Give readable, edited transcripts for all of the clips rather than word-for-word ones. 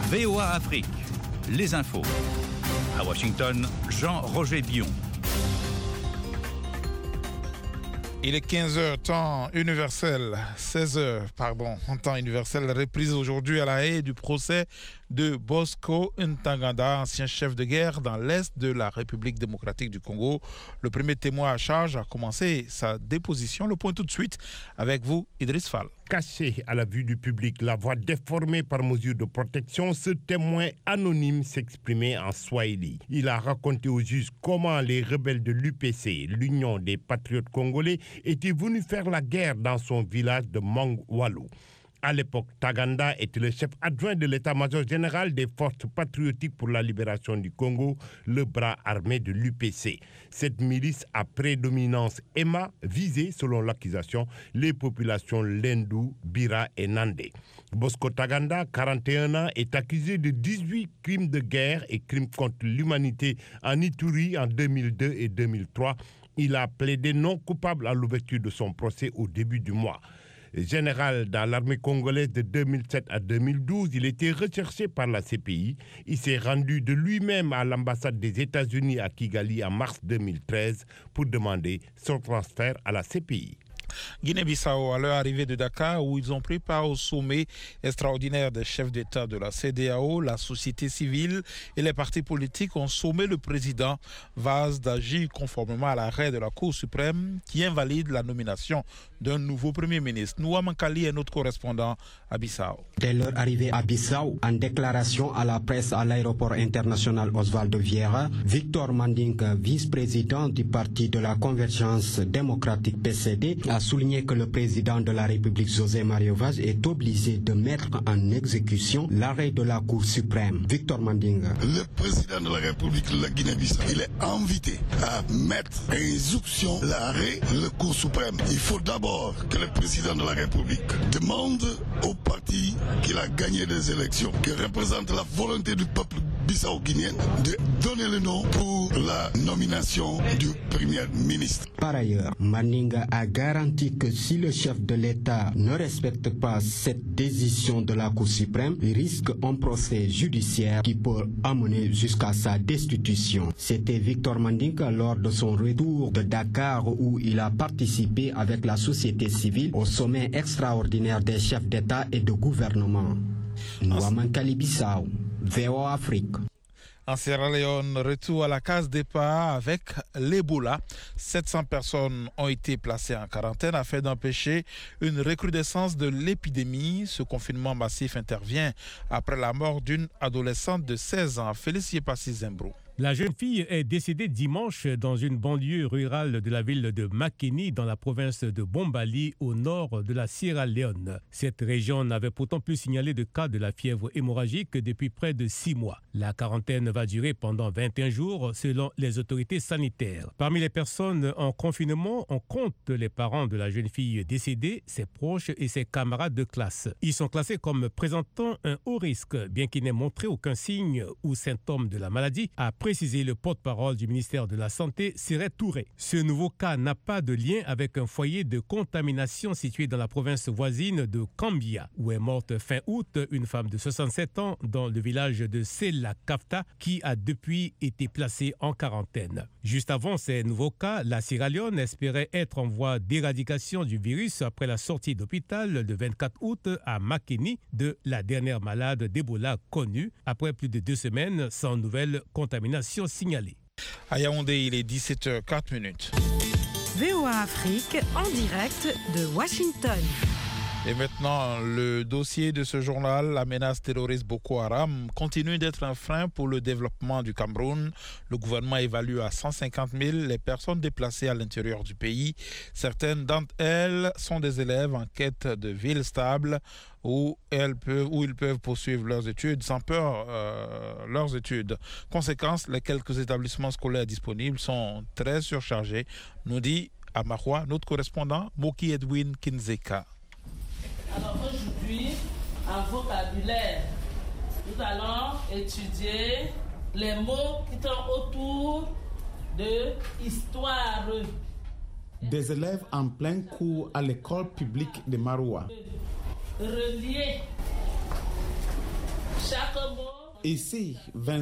VOA Afrique, les infos. À Washington, Jean-Roger Bion. Il est 15h, temps universel, 16h, en temps universel, reprise aujourd'hui à La Haye du procès de Bosco Ntaganda, ancien chef de guerre dans l'est de la République démocratique du Congo. Le premier témoin à charge a commencé sa déposition. Le point tout de suite avec vous, Idriss Fall. Caché à la vue du public, la voix déformée par mesure de protection, ce témoin anonyme s'exprimait en Swahili. Il a raconté aux juges comment les rebelles de l'UPC, l'Union des Patriotes Congolais, étaient venus faire la guerre dans son village de Mangwalu. À l'époque, Taganda était le chef adjoint de l'état-major général des forces patriotiques pour la libération du Congo, le bras armé de l'UPC. Cette milice à prédominance Emma visait, selon l'accusation, les populations Lendu, Bira et Nandé. Bosco Taganda, 41 ans, est accusé de 18 crimes de guerre et crimes contre l'humanité en Ituri en 2002 et 2003. Il a plaidé non coupable à l'ouverture de son procès au début du mois. Général dans l'armée congolaise de 2007 à 2012, il était recherché par la CPI. Il s'est rendu de lui-même à l'ambassade des États-Unis à Kigali en mars 2013 pour demander son transfert à la CPI. Guinée-Bissau, à leur arrivée de Dakar, où ils ont pris part au sommet extraordinaire des chefs d'État de la CEDEAO, la société civile et les partis politiques ont sommé le président Vaz d'agir conformément à l'arrêt de la Cour suprême qui invalide la nomination d'un nouveau Premier ministre. Noua Mankali est notre correspondant à Bissau. Dès leur arrivée à Bissau, en déclaration à la presse à l'aéroport international Osvaldo Vieira, Victor Manding, vice-président du Parti de la Convergence démocratique PCD, a souligné que le président de la République, José Mario Vaz, est obligé de mettre en exécution l'arrêt de la Cour suprême. Victor Manding. Le président de la République de la Guinée-Bissau, il est invité à mettre en exécution l'arrêt de la Cour suprême. Il faut d'abord que le président de la République demande au parti qu'il a gagné des élections, qui représente la volonté du peuple bissau-guinéen, de donner le nom pour la nomination du Premier ministre. Par ailleurs, Mandinga a garanti que si le chef de l'État ne respecte pas cette décision de la Cour suprême, il risque un procès judiciaire qui peut amener jusqu'à sa destitution. C'était Victor Mandinga lors de son retour de Dakar où il a participé avec la société civile au sommet extraordinaire des chefs d'État et de gouvernement. Nouamankali Bissau, VOA Afrique. En Sierra Leone, retour à la case départ avec l'Ebola. 700 personnes ont été placées en quarantaine afin d'empêcher une recrudescence de l'épidémie. Ce confinement massif intervient après la mort d'une adolescente de 16 ans, Félicie Passi Zembro. La jeune fille est décédée dimanche dans une banlieue rurale de la ville de Makeni, dans la province de Bombali, au nord de la Sierra Leone. Cette région n'avait pourtant plus signalé de cas de la fièvre hémorragique depuis près de 6 mois. La quarantaine va durer pendant 21 jours selon les autorités sanitaires. Parmi les personnes en confinement, on compte les parents de la jeune fille décédée, ses proches et ses camarades de classe. Ils sont classés comme présentant un haut risque, bien qu'ils n'aient montré aucun signe ou symptôme de la maladie, a précisé le porte-parole du ministère de la Santé, Siret Touré. Ce nouveau cas n'a pas de lien avec un foyer de contamination situé dans la province voisine de Kambia, où est morte fin août une femme de 67 ans dans le village de Sela-Kafta, qui a depuis été placée en quarantaine. Juste avant ces nouveaux cas, la Sierra Leone espérait être en voie d'éradication du virus après la sortie d'hôpital le 24 août à Makeni de la dernière malade d'Ebola connue, après plus de 2 semaines sans nouvelle contamination signalée. À Yaoundé, il est 17h04. VOA Afrique en direct de Washington. Et maintenant, le dossier de ce journal, la menace terroriste Boko Haram, continue d'être un frein pour le développement du Cameroun. Le gouvernement évalue à 150 000 les personnes déplacées à l'intérieur du pays. Certaines d'entre elles sont des élèves en quête de villes stables où ils peuvent poursuivre leurs études sans peur leurs études. Conséquence, les quelques établissements scolaires disponibles sont très surchargés, nous dit à Maroua notre correspondant Moki Edwin Kinzeka. Alors aujourd'hui, en vocabulaire, nous allons étudier les mots qui sont autour de histoire. Des élèves en plein cours à l'école publique de Maroua. Relier Chaque mot. Ici,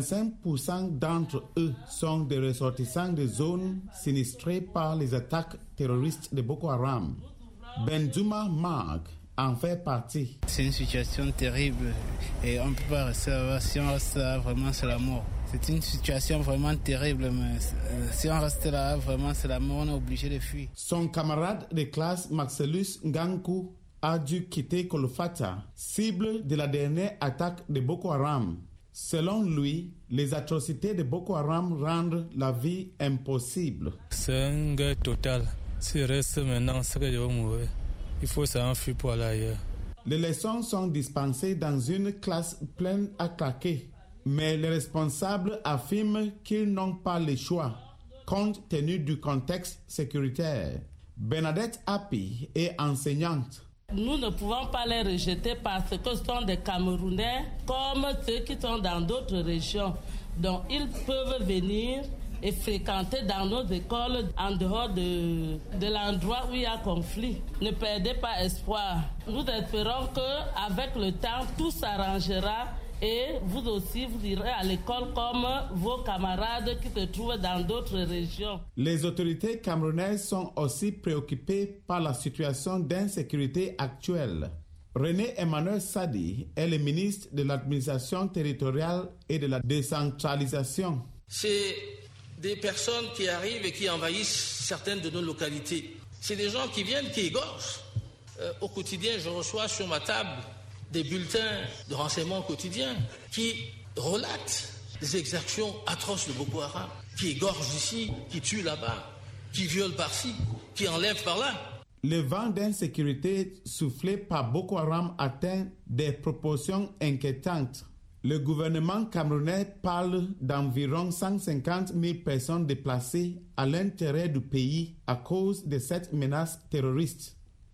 25% d'entre eux sont des ressortissants de zones sinistrées par les attaques terroristes de Boko Haram. Benzuma Mag en fait partie. C'est une situation terrible et on ne peut pas rester là. Si on reste là, vraiment c'est la mort. C'est une situation vraiment terrible, mais si on reste là, vraiment c'est la mort, on est obligé de fuir. Son camarade de classe Marcellus Ngankou a dû quitter Kolofata, cible de la dernière attaque de Boko Haram. Selon lui, les atrocités de Boko Haram rendent la vie impossible. C'est un guerre total. S'il reste maintenant, c'est que je vais mourir. Il faut s'enfuir pour aller ailleurs. Les leçons sont dispensées dans une classe pleine à claquer. Mais les responsables affirment qu'ils n'ont pas le choix, compte tenu du contexte sécuritaire. Bernadette Api est enseignante. Nous ne pouvons pas les rejeter parce que ce sont des Camerounais comme ceux qui sont dans d'autres régions. Donc ils peuvent venir et fréquenter dans nos écoles en dehors de l'endroit où il y a conflit. Ne perdez pas espoir. Nous espérons qu'avec le temps, tout s'arrangera et vous aussi, vous irez à l'école comme vos camarades qui se trouvent dans d'autres régions. Les autorités camerounaises sont aussi préoccupées par la situation d'insécurité actuelle. René Emmanuel Sadi est le ministre de l'administration territoriale et de la décentralisation. C'est des personnes qui arrivent et qui envahissent certaines de nos localités. C'est des gens qui viennent, qui égorgent. Au quotidien, je reçois sur ma table des bulletins de renseignement quotidiens qui relatent les exactions atroces de Boko Haram, qui égorgent ici, qui tuent là-bas, qui violent par-ci, qui enlèvent par-là. Le vent d'insécurité soufflé par Boko Haram atteint des proportions inquiétantes. Le gouvernement camerounais parle d'environ 150 000 personnes déplacées à l'intérieur du pays à cause de cette menace terroriste.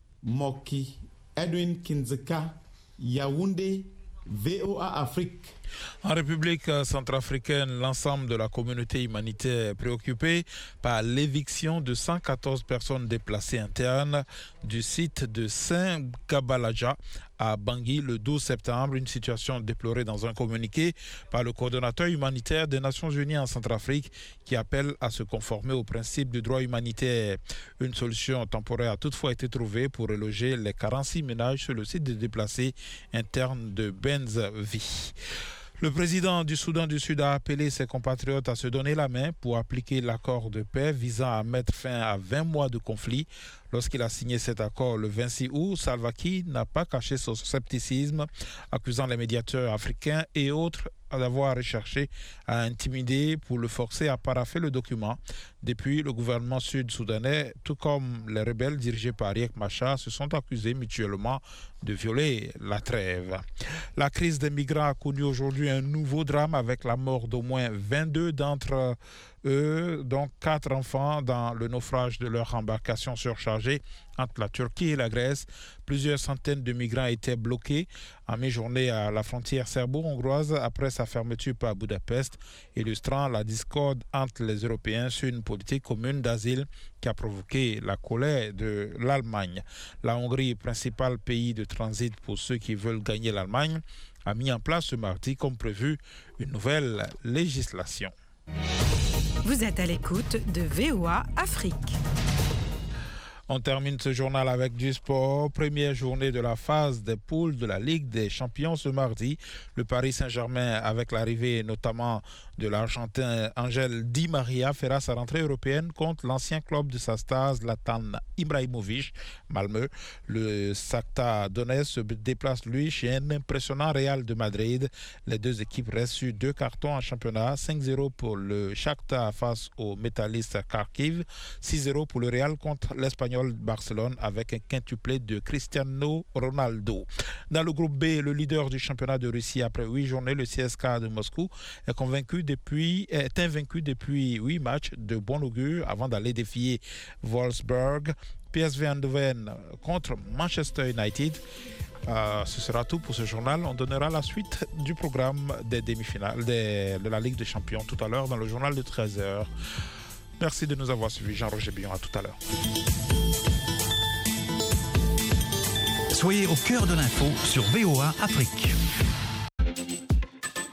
Moki, Edwin Kinzeka, Yaoundé, VOA Afrique. En République centrafricaine, l'ensemble de la communauté humanitaire est préoccupée par l'éviction de 114 personnes déplacées internes du site de Saint-Gabalaja à Bangui le 12 septembre, une situation déplorée dans un communiqué par le coordonnateur humanitaire des Nations Unies en Centrafrique qui appelle à se conformer aux principes du droit humanitaire. Une solution temporaire a toutefois été trouvée pour reloger les 46 ménages sur le site des déplacés internes de Benzvi. Le président du Soudan du Sud a appelé ses compatriotes à se donner la main pour appliquer l'accord de paix visant à mettre fin à 20 mois de conflit. Lorsqu'il a signé cet accord le 26 août, Salva Kiir n'a pas caché son scepticisme, accusant les médiateurs africains et autres d'avoir recherché à intimider pour le forcer à parapher le document. Depuis, le gouvernement sud-soudanais, tout comme les rebelles dirigés par Riek Machar, se sont accusés mutuellement de violer la trêve. La crise des migrants a connu aujourd'hui un nouveau drame avec la mort d'au moins 22 d'entre eux, dont 4 enfants dans le naufrage de leur embarcation surchargée entre la Turquie et la Grèce. Plusieurs centaines de migrants étaient bloqués en mi-journée à la frontière serbo-hongroise après sa fermeture par Budapest, illustrant la discorde entre les Européens sur une politique commune d'asile qui a provoqué la colère de l'Allemagne. La Hongrie, principal pays de transit pour ceux qui veulent gagner l'Allemagne, a mis en place ce mardi, comme prévu, une nouvelle législation. Vous êtes à l'écoute de VOA Afrique. On termine ce journal avec du sport. Première journée de la phase des poules de la Ligue des Champions ce mardi. Le Paris Saint-Germain, avec l'arrivée notamment de l'Argentin Ángel Di María, fera sa rentrée européenne contre l'ancien club de sa star Zlatan Ibrahimovic, Malmö. Le Shakhtar Donetsk se déplace lui chez un impressionnant Real de Madrid. Les deux équipes restent sur 2 cartons en championnat. 5-0 pour le Shakhtar face au Metalist Kharkiv. 6-0 pour le Real contre l'Espagnol Barcelone avec un quintuplé de Cristiano Ronaldo. Dans le groupe B, le leader du championnat de Russie après 8 journées, le CSKA de Moscou, est invaincu depuis 8 matchs de bon augure avant d'aller défier Wolfsburg. PSV Eindhoven contre Manchester United. Ce sera tout pour ce journal. On donnera la suite du programme des demi-finales de la Ligue des Champions tout à l'heure dans le journal de 13h. Merci de nous avoir suivis. Jean-Roger Billon, à tout à l'heure. Soyez au cœur de l'info sur VOA Afrique.